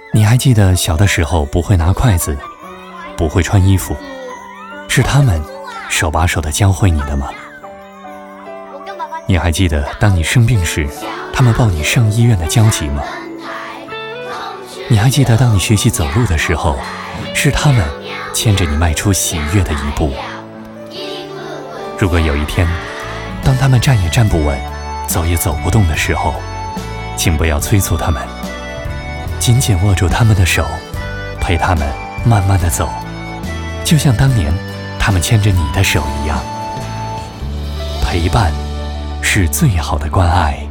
你还记得小的时候不会拿筷子，不会穿衣服，是他们手把手地教会你的吗？你还记得当你生病时，他们抱你上医院的焦急吗？你还记得当你学习走路的时候，是他们牵着你迈出喜悦的一步？如果有一天，当他们站也站不稳，走也走不动的时候，请不要催促他们，紧紧握住他们的手，陪他们慢慢地走，就像当年他们牵着你的手一样。陪伴是最好的关爱。